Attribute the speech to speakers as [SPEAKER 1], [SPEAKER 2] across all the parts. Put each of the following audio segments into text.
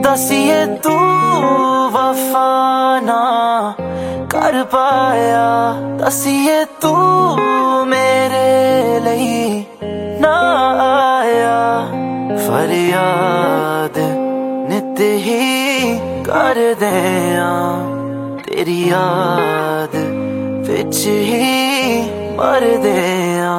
[SPEAKER 1] दसिए तू वफा ना कर पाया, दसिए तू मेरे लिए ना आया। फरियाद नित ही कर दिया, तेरी याद विच ही मर दिया।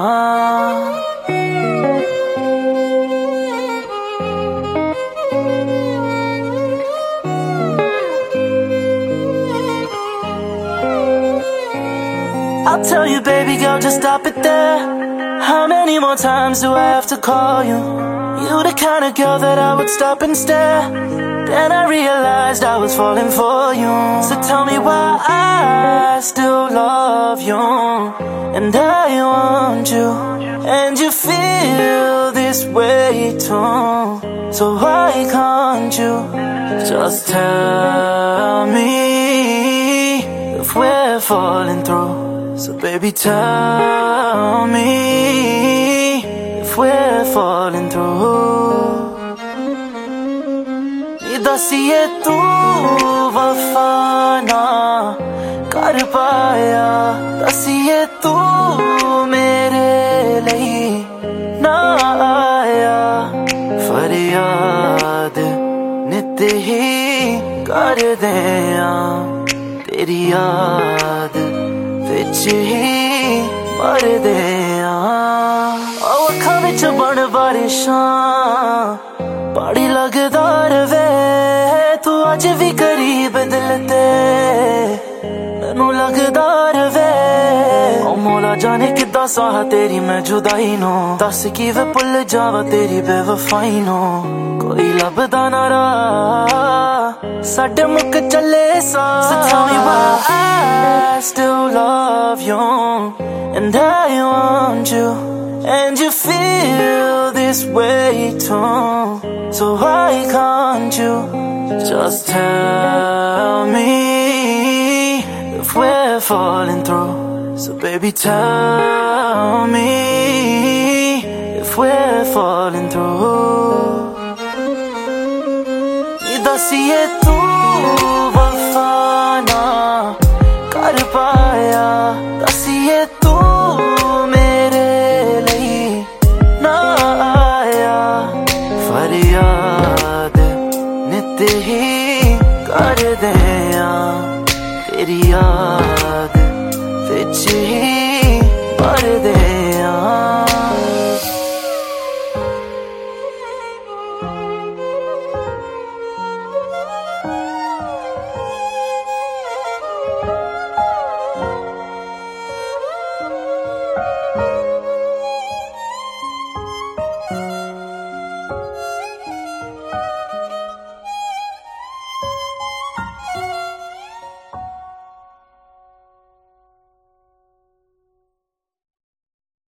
[SPEAKER 1] I'll tell you, baby girl, just stop it there. How many more times do I have to call you? You the kind of girl that I would stop and stare. Then I realized I was falling for you. So tell me why I still love you, and I want you, and you feel this way too. So why can't you just tell me if we're falling through? So baby, tell me if we're falling through. दसिए तू वफा ना कर पाया, दसिए तू मेरे लिए ना आया। फरियाद नित ही कर दिया, तेरी याद विच ही मर दिया। अखां विच बन बारिशां पाड़ी लगदा रवे, तू अज भी करीब दिल ते मैनू लगदा रवे। ओ मौला जाने किद्दां साह तेरी मैं जुदाई नो, दस किवें भुल जावां तेरी बेवफाई नो। कोई लभदा ना राह साडे मुक चले सा। So tell me why I still love you, and I want you, and you feel this way too. So why can't you just tell me if we're falling through? So baby, tell me if we're falling through. दसिए तू वफा ना कर पाया, दसिए तू मेरे लिए ना आया। फरियाद नित ही कर दिया, तेरी याद विच ही मर दिया।